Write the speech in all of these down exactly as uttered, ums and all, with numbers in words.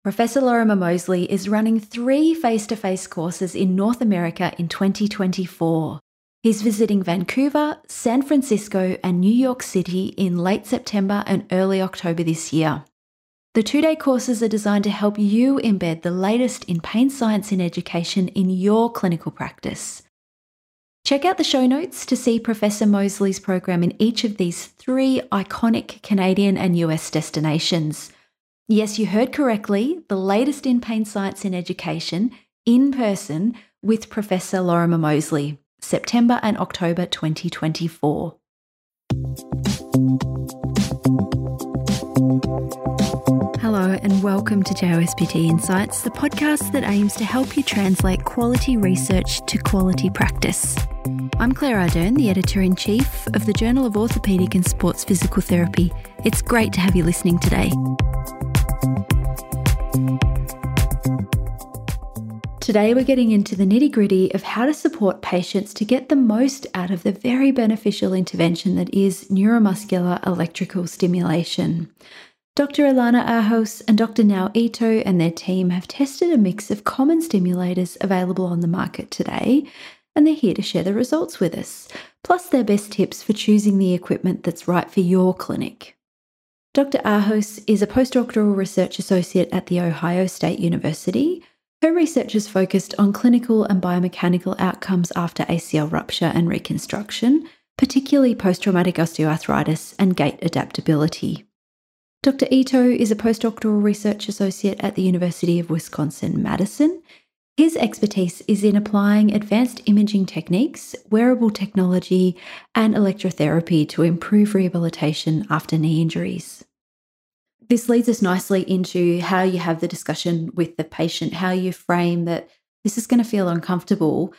Professor Lorimer Moseley is running three face-to-face courses in North America in twenty twenty-four. He's visiting Vancouver, San Francisco, and New York City in late September and early October this year. The two-day courses are designed to help you embed the latest in pain science in education in your clinical practice. Check out the show notes to see Professor Moseley's program in each of these three iconic Canadian and U S destinations. Yes, you heard correctly, the latest in pain science in education, in person, with Professor Lorimer Moseley, September and October twenty twenty-four. Hello and welcome to J O S P T Insights, the podcast that aims to help you translate quality research to quality practice. I'm Claire Ardern, the Editor-in-Chief of the Journal of Orthopaedic and Sports Physical Therapy. It's great to have you listening today. Today we're getting into the nitty-gritty of how to support patients to get the most out of the very beneficial intervention that is neuromuscular electrical stimulation. Doctor Ilana Arjos and Doctor Nao Ito and their team have tested a mix of common stimulators available on the market today, and they're here to share the results with us, plus their best tips for choosing the equipment that's right for your clinic. Doctor Arjos is a postdoctoral research associate at The Ohio State University. Her research is focused on clinical and biomechanical outcomes after A C L rupture and reconstruction, particularly post-traumatic osteoarthritis and gait adaptability. Doctor Ito is a postdoctoral research associate at the University of Wisconsin-Madison. His expertise is in applying advanced imaging techniques, wearable technology, and electrotherapy to improve rehabilitation after knee injuries. This leads us nicely into how you have the discussion with the patient, how you frame that this is going to feel uncomfortable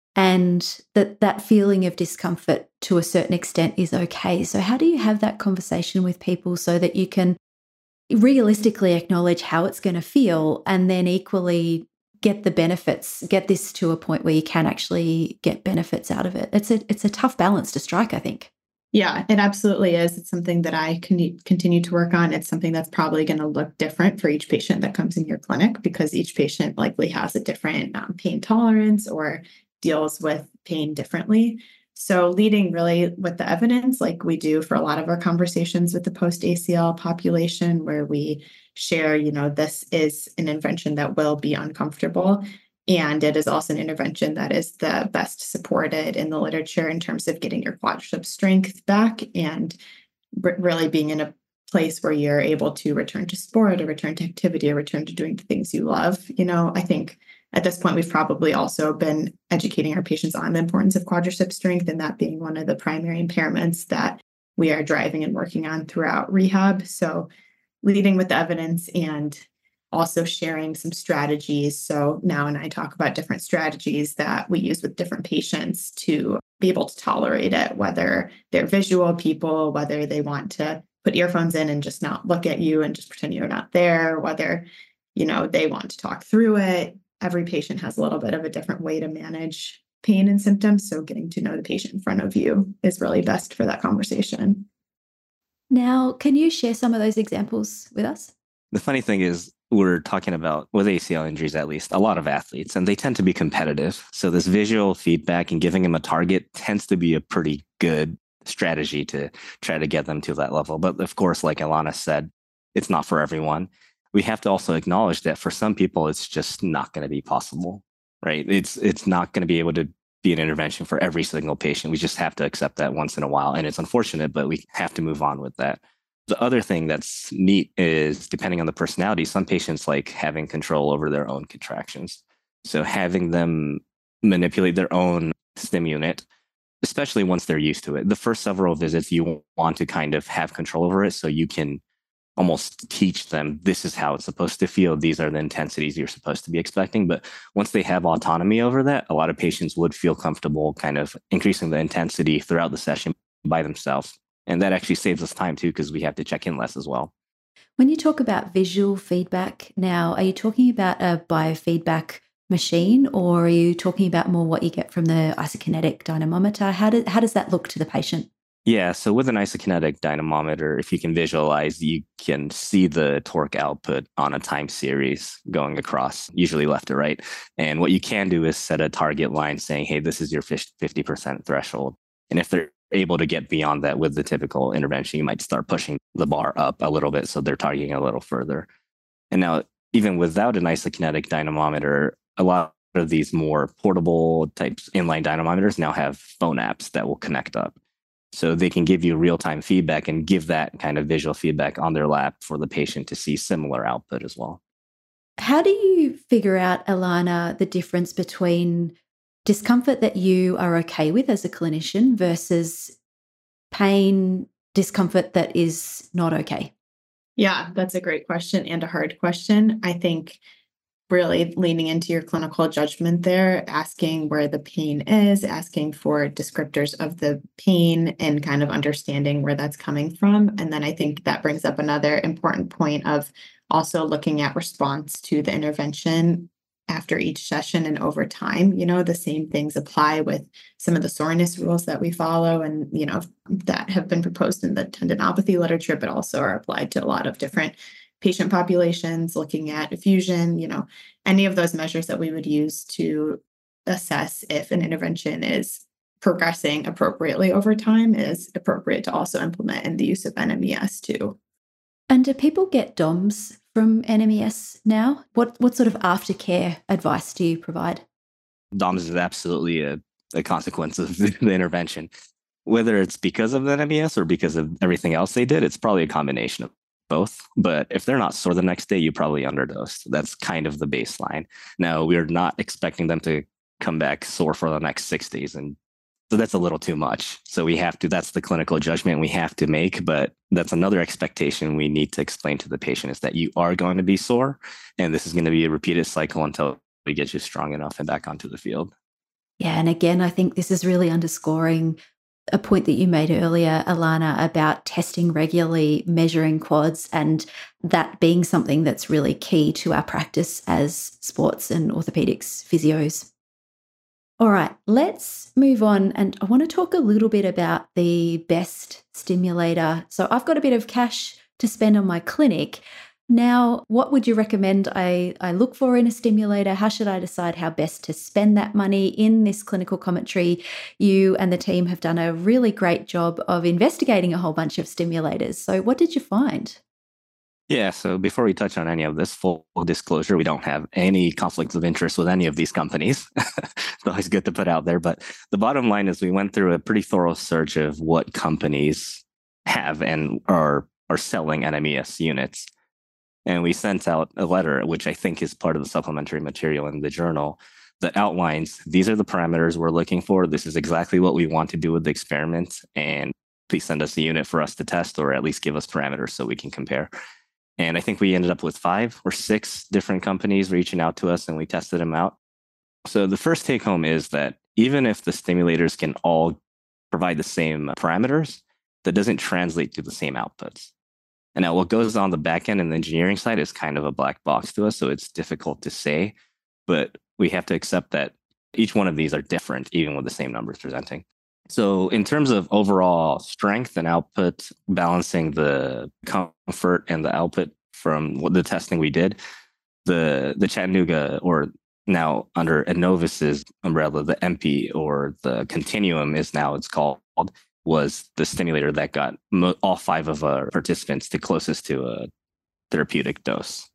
and that that feeling of discomfort to a certain extent is okay. So how do you have that conversation with people so that you can realistically acknowledge how it's going to feel and then equally get the benefits, get this to a point where you can actually get benefits out of it? It's a, it's a tough balance to strike, I think. Yeah, it absolutely is. It's something that I can continue to work on. It's something that's probably going to look different for each patient that comes in your clinic because each patient likely has a different um, pain tolerance or deals with pain differently. So leading really with the evidence, like we do for a lot of our conversations with the post-A C L population, where we share, you know, this is an intervention that will be uncomfortable. And it is also an intervention that is the best supported in the literature in terms of getting your quadricep strength back and r- really being in a place where you're able to return to sport or return to activity or return to doing the things you love. You know, I think at this point, we've probably also been educating our patients on the importance of quadricep strength, and that being one of the primary impairments that we are driving and working on throughout rehab. So leading with the evidence and also sharing some strategies. So now and I talk about different strategies that we use with different patients to be able to tolerate it, whether they're visual people, whether they want to put earphones in and just not look at you and just pretend you're not there, whether, you know, they want to talk through it. Every patient has a little bit of a different way to manage pain and symptoms. So getting to know the patient in front of you is really best for that conversation. Now, can you share some of those examples with us? The funny thing is, we're talking about, with A C L injuries at least, a lot of athletes, and they tend to be competitive. So this visual feedback and giving them a target tends to be a pretty good strategy to try to get them to that level. But of course, like Ilana said, it's not for everyone. We have to also acknowledge that for some people, it's just not going to be possible, right? It's it's not going to be able to be an intervention for every single patient. We just have to accept that once in a while. And it's unfortunate, but we have to move on with that. The other thing that's neat is, depending on the personality, some patients like having control over their own contractions. So having them manipulate their own stim unit, especially once they're used to it. The first several visits, you want to kind of have control over it so you can almost teach them, this is how it's supposed to feel. These are the intensities you're supposed to be expecting. But once they have autonomy over that, a lot of patients would feel comfortable kind of increasing the intensity throughout the session by themselves. And that actually saves us time too, because we have to check in less as well. When you talk about visual feedback now, are you talking about a biofeedback machine, or are you talking about more what you get from the isokinetic dynamometer? How, do, how does that look to the patient? Yeah, so with an isokinetic dynamometer, if you can visualize, you can see the torque output on a time series going across, usually left to right. And what you can do is set a target line saying, hey, this is your fifty percent threshold. And if they're able to get beyond that with the typical intervention, you might start pushing the bar up a little bit so they're targeting a little further. And now, even without an isokinetic dynamometer, a lot of these more portable types inline dynamometers now have phone apps that will connect up. So they can give you real-time feedback and give that kind of visual feedback on their lap for the patient to see similar output as well. How do you figure out, Alana, the difference between discomfort that you are okay with as a clinician versus pain, discomfort that is not okay? Yeah, that's a great question and a hard question. I think really leaning into your clinical judgment there, asking where the pain is, asking for descriptors of the pain and kind of understanding where that's coming from. And then I think that brings up another important point of also looking at response to the intervention after each session and over time. You know, the same things apply with some of the soreness rules that we follow and, you know, that have been proposed in the tendinopathy literature, but also are applied to a lot of different patient populations, looking at effusion, you know, any of those measures that we would use to assess if an intervention is progressing appropriately over time is appropriate to also implement in the use of N M E S too. And do people get D O M S from N M E S now? What what sort of aftercare advice do you provide? D O M S is absolutely a, a consequence of the, the intervention. Whether it's because of the N M E S or because of everything else they did, it's probably a combination of both. But if they're not sore the next day, you probably underdosed. That's kind of the baseline. Now, we're not expecting them to come back sore for the next six days. And so that's a little too much. So we have to, that's the clinical judgment we have to make. But that's another expectation we need to explain to the patient is that you are going to be sore. And this is going to be a repeated cycle until we get you strong enough and back onto the field. Yeah. And again, I think this is really underscoring a point that you made earlier, Alana, about testing regularly, measuring quads, and that being something that's really key to our practice as sports and orthopedics physios. All right, let's move on. And I want to talk a little bit about the best stimulator. So I've got a bit of cash to spend on my clinic. Now, what would you recommend I, I look for in a stimulator? How should I decide how best to spend that money? In this clinical commentary, you and the team have done a really great job of investigating a whole bunch of stimulators. So what did you find? Yeah, so before we touch on any of this, full disclosure, we don't have any conflicts of interest with any of these companies. It's always good to put out there. But the bottom line is we went through a pretty thorough search of what companies have and are, are selling N M E S units. And we sent out a letter, which I think is part of the supplementary material in the journal, that outlines these are the parameters we're looking for. This is exactly what we want to do with the experiment. And please send us a unit for us to test, or at least give us parameters so we can compare. And I think we ended up with five or six different companies reaching out to us, and we tested them out. So the first take home is that even if the stimulators can all provide the same parameters, that doesn't translate to the same outputs. And now what goes on the back end and the engineering side is kind of a black box to us, so it's difficult to say, but we have to accept that each one of these are different, even with the same numbers presenting. So in terms of overall strength and output, balancing the comfort and the output from the testing we did, the, the Chattanooga, or now under Enovis's umbrella, the M P, or the Continuum is now it's called, was the stimulator that got mo- all five of our participants the closest to a therapeutic dose.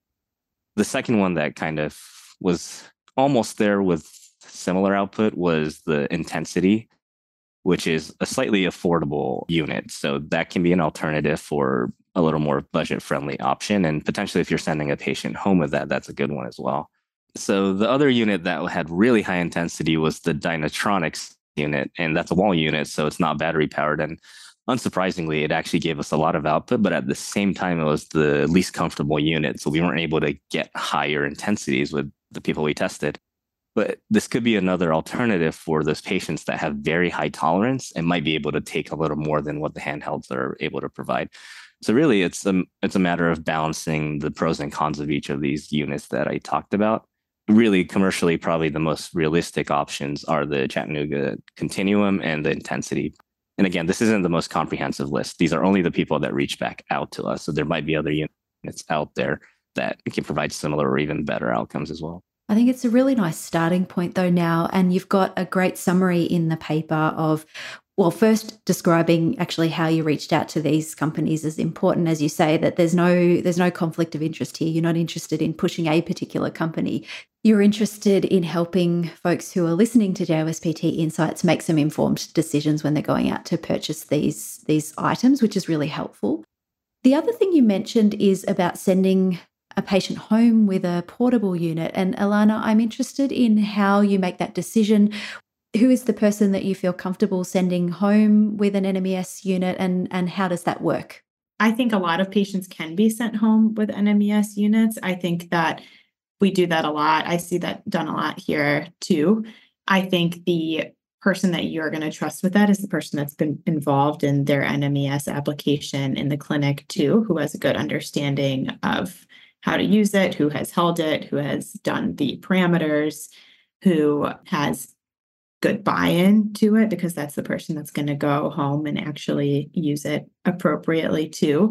The second one that kind of was almost there with similar output was the Intensity, which is a slightly affordable unit. So that can be an alternative for a little more budget-friendly option. And potentially if you're sending a patient home with that, that's a good one as well. So the other unit that had really high intensity was the Dynatronics unit, and that's a wall unit, so it's not battery powered. And unsurprisingly, it actually gave us a lot of output, but at the same time, it was the least comfortable unit. So we weren't able to get higher intensities with the people we tested. But this could be another alternative for those patients that have very high tolerance and might be able to take a little more than what the handhelds are able to provide. So really, it's a, it's a matter of balancing the pros and cons of each of these units that I talked about. Really, commercially, probably the most realistic options are the Chattanooga Continuum and the Intensity. And again, this isn't the most comprehensive list. These are only the people that reach back out to us. So there might be other units out there that can provide similar or even better outcomes as well. I think it's a really nice starting point though now, and you've got a great summary in the paper of, well, first describing actually how you reached out to these companies is important, as you say, that there's no there's no conflict of interest here. You're not interested in pushing a particular company. You're interested in helping folks who are listening to J O S P T Insights make some informed decisions when they're going out to purchase these, these items, which is really helpful. The other thing you mentioned is about sending a patient home with a portable unit. And Ilana, I'm interested in how you make that decision. Who is the person that you feel comfortable sending home with an N M E S unit, and, and how does that work? I think a lot of patients can be sent home with N M E S units. I think that we do that a lot. I see that done a lot here too. I think the person that you're going to trust with that is the person that's been involved in their N M E S application in the clinic too, who has a good understanding of how to use it, who has held it, who has done the parameters, who has good buy-in to it, because that's the person that's going to go home and actually use it appropriately too.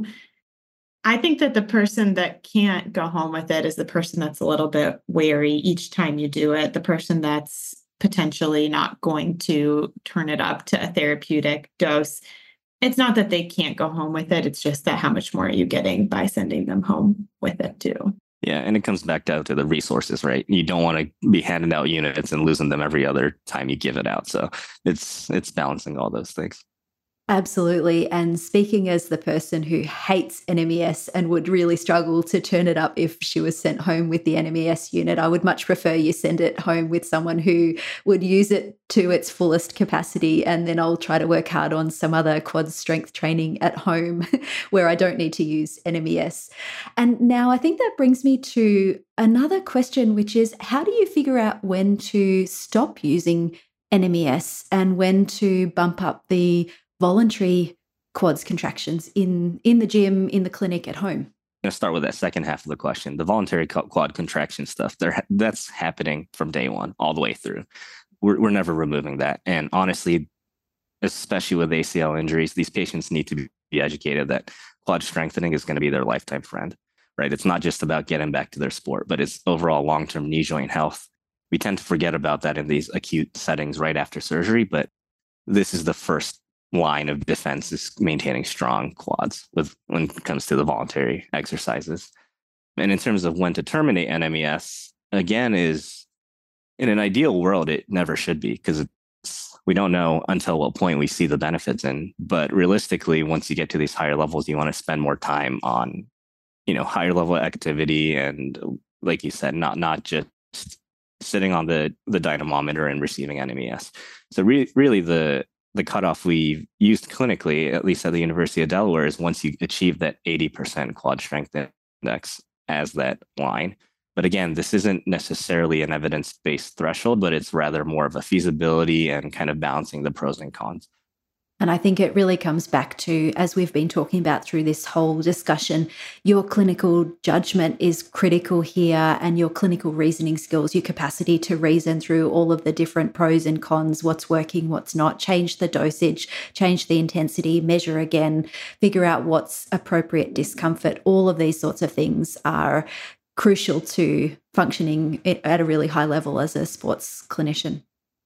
I think that the person that can't go home with it is the person that's a little bit wary each time you do it, the person that's potentially not going to turn it up to a therapeutic dose. It's not that they can't go home with it. It's just that how much more are you getting by sending them home with it too? Yeah, and it comes back down to the resources, right? You don't want to be handing out units and losing them every other time you give it out. So it's it's balancing all those things. Absolutely. And speaking as the person who hates N M E S and would really struggle to turn it up if she was sent home with the N M E S unit, I would much prefer you send it home with someone who would use it to its fullest capacity. And then I'll try to work hard on some other quad strength training at home where I don't need to use N M E S. And now I think that brings me to another question, which is how do you figure out when to stop using N M E S and when to bump up the voluntary quads contractions in, in the gym, in the clinic, at home? I'm going to start with that second half of the question. The voluntary quad contraction stuff, that's happening from day one all the way through. We're, we're never removing that. And honestly, especially with A C L injuries, these patients need to be educated that quad strengthening is going to be their lifetime friend, right? It's not just about getting back to their sport, but it's overall long-term knee joint health. We tend to forget about that in these acute settings right after surgery, but this is the first line of defense, is maintaining strong quads with when it comes to the voluntary exercises. And in terms of when to terminate N M E S, again, is in an ideal world, it never should be, because we don't know until what point we see the benefits in. But realistically, once you get to these higher levels, you want to spend more time on, you know, higher level activity. And like you said, not not just sitting on the, the dynamometer and receiving N M E S. So re- really the the cutoff we've used clinically, at least at the University of Delaware, is once you achieve that eighty percent quad strength index as that line. But again, this isn't necessarily an evidence-based threshold, but it's rather more of a feasibility and kind of balancing the pros and cons. And I think it really comes back to, as we've been talking about through this whole discussion, your clinical judgment is critical here, and your clinical reasoning skills, your capacity to reason through all of the different pros and cons, what's working, what's not, change the dosage, change the intensity, measure again, figure out what's appropriate discomfort. All of these sorts of things are crucial to functioning at a really high level as a sports clinician.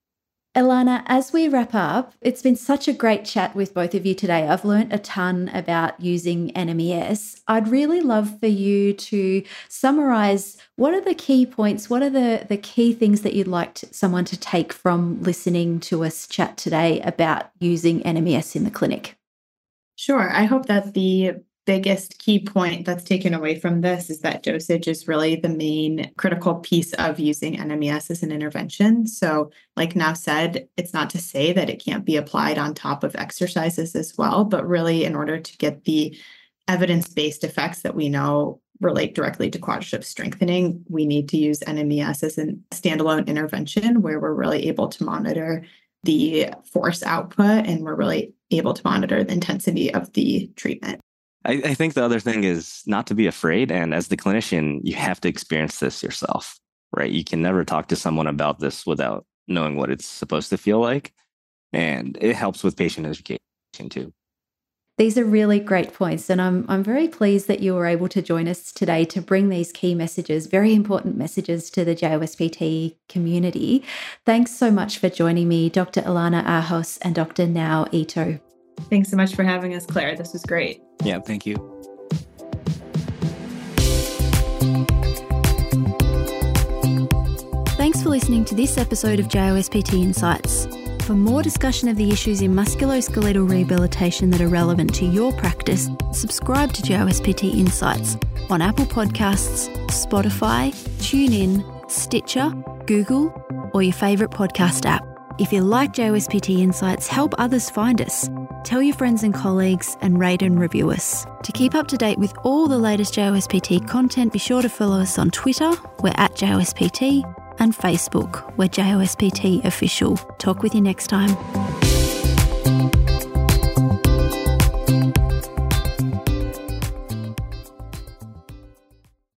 Ilana, as we wrap up, it's been such a great chat with both of you today. I've learned a ton about using N M E S. I'd really love for you to summarize what are the key points, what are the, the key things that you'd like to, someone to take from listening to us chat today about using N M E S in the clinic? Sure. I hope that the biggest key point that's taken away from this is that dosage is really the main critical piece of using N M E S as an intervention. So like Nav said, it's not to say that it can't be applied on top of exercises as well, but really in order to get the evidence-based effects that we know relate directly to quadricep strengthening, we need to use N M E S as a standalone intervention where we're really able to monitor the force output and we're really able to monitor the intensity of the treatment. I, I think the other thing is not to be afraid. And as the clinician, you have to experience this yourself, right? You can never talk to someone about this without knowing what it's supposed to feel like. And it helps with patient education too. These are really great points, and I'm I'm very pleased that you were able to join us today to bring these key messages, very important messages to the J O S P T community. Thanks so much for joining me, Doctor Ilana Arjos and Doctor Nao Ito. Thanks so much for having us, Claire. This was great. Yeah, thank you. Thanks for listening to this episode of J O S P T Insights. For more discussion of the issues in musculoskeletal rehabilitation that are relevant to your practice, subscribe to J O S P T Insights on Apple Podcasts, Spotify, TuneIn, Stitcher, Google, or your favourite podcast app. If you like J O S P T Insights, help others find us. Tell your friends and colleagues and rate and review us. To keep up to date with all the latest J O S P T content, be sure to follow us on Twitter, we're at J O S P T, and Facebook, we're J O S P T Official. Talk with you next time.